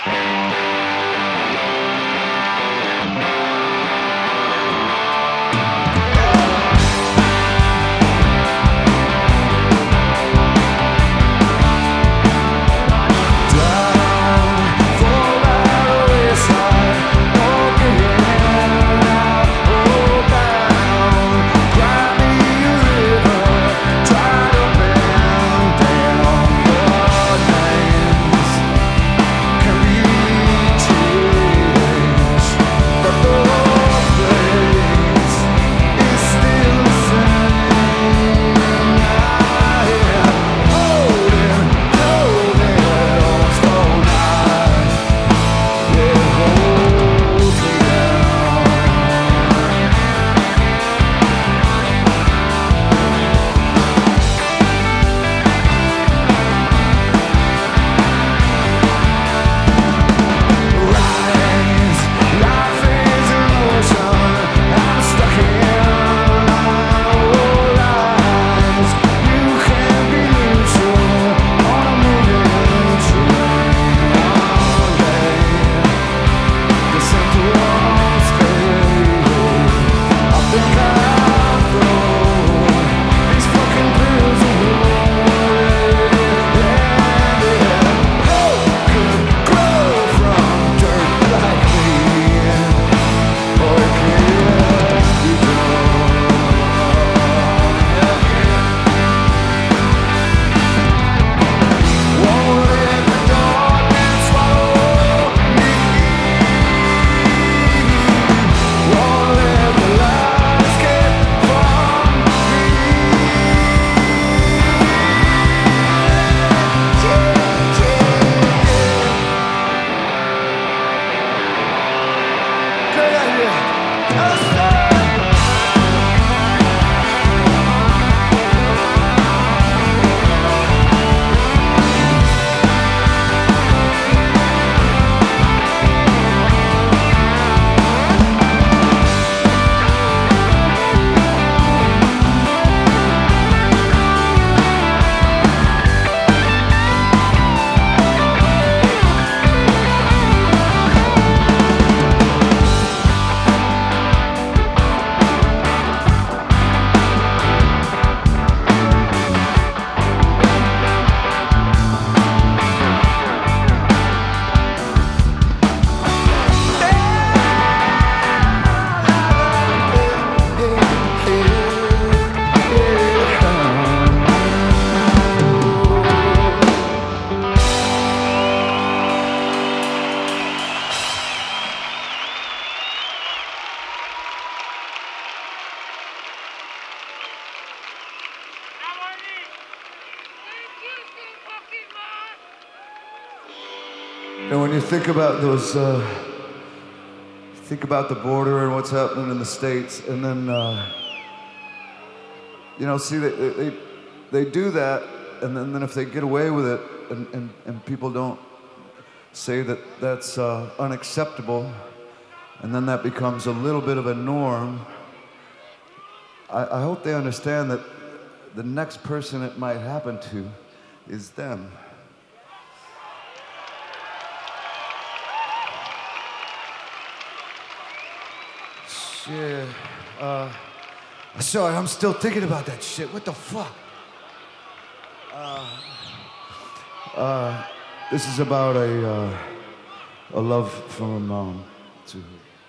And when you think about those, think about the border and what's happening in the States, and then, see, they do that, and then if they get away with it, and people don't say that that's unacceptable, and then that becomes a little bit of a norm, I hope they understand that the next person it might happen to is them. Shit. Sorry, I'm still thinking about that shit. What the fuck? This is about a love from a mom to